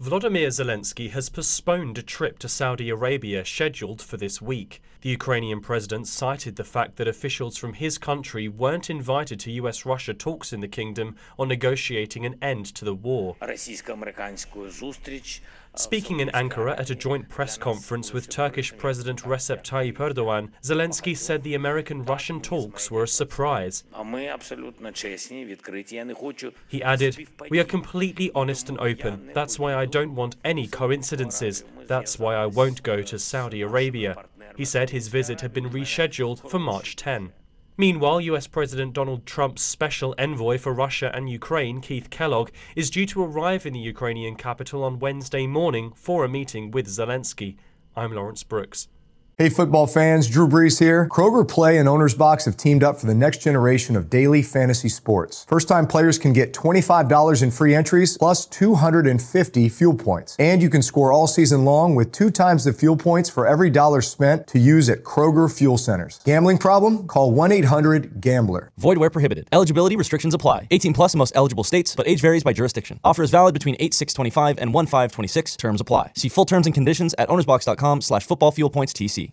Volodymyr Zelensky has postponed a trip to Saudi Arabia scheduled for this week. The Ukrainian president cited the fact that officials from his country weren't invited to US-Russia talks in the kingdom on negotiating an end to the war. Speaking in Ankara at a joint press conference with Turkish President Recep Tayyip Erdogan, Zelensky said the American-Russian talks were a surprise. He added, "We are completely honest and open. That's why I don't want any coincidences. That's why I won't go to Saudi Arabia." He said his visit had been rescheduled for March 10. Meanwhile, US President Donald Trump's special envoy for Russia and Ukraine, Keith Kellogg, is due to arrive in the Ukrainian capital on Wednesday morning for a meeting with Zelensky. I'm Lawrence Brooks. Hey football fans, Drew Brees here. Kroger Play and Owner's Box have teamed up for the next generation of daily fantasy sports. First-time players can get $25 in free entries plus 250 fuel points. And you can score all season long with 2 times the fuel points for every dollar spent to use at Kroger Fuel Centers. Gambling problem? Call 1-800-GAMBLER. Void where prohibited. Eligibility restrictions apply. 18 plus in most eligible states, but age varies by jurisdiction. Offer is valid between 8/6/25 and 1/5/26. Terms apply. See full terms and conditions at ownersbox.com/footballfuelpointstc.